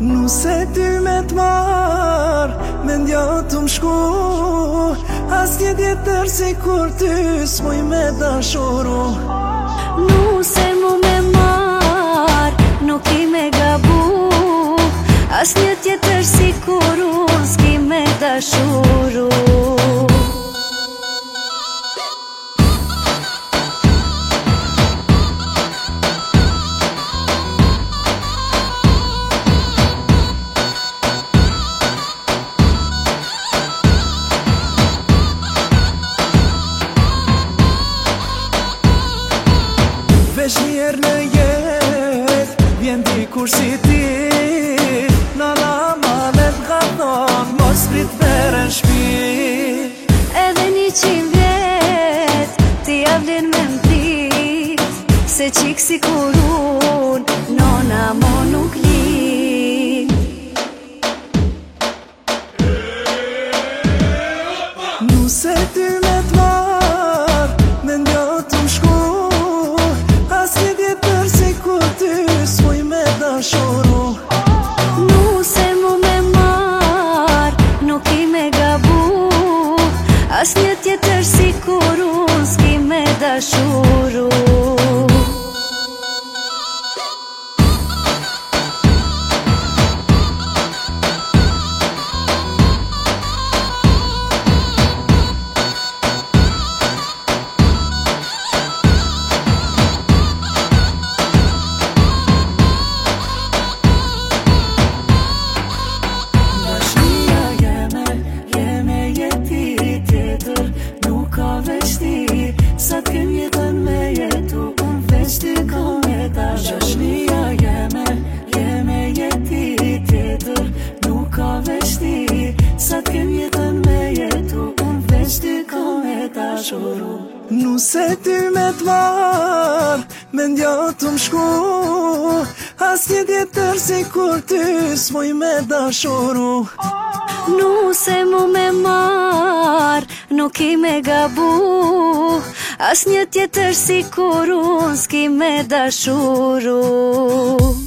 Nuse ty me t'marë, mendja të më shku, as një tjetër si kur ty s'muj me dashuru. Nuse mu me marë, nuk i me gabu, as një tjetër si kur unë s'ki me dashuru. Vesh njerë në jet, vjen dikur si ti, nana malet ka thonë, mos prit verën shpi. Edhe 100 vjet, ti avlen me m'prit, se qik si kur unë, nona mo nuk lin. Nuse ty me t'marë, mendja të më shku, as një tjetër si kur ty s'muj me dashuru. Nuse mu me marë, nuk i me gabu, as një tjetër si kur unë s'ki me dashuru. Sa t'kem jetën me jetu, unë veç t'i kom e ta. Gjashnia jeme jeti tjetër, nuk ka veç ti. Sa t'kem jetën me jetu, unë veç t'i kom e ta shuru. Nuse ty me t'marë, mendja të më shku, as një tjetër si kur ty s'muj me dashuru. Nuse mu me marë, nuk i me gabu, as një tjetër si kur unë s'ki me dashuru.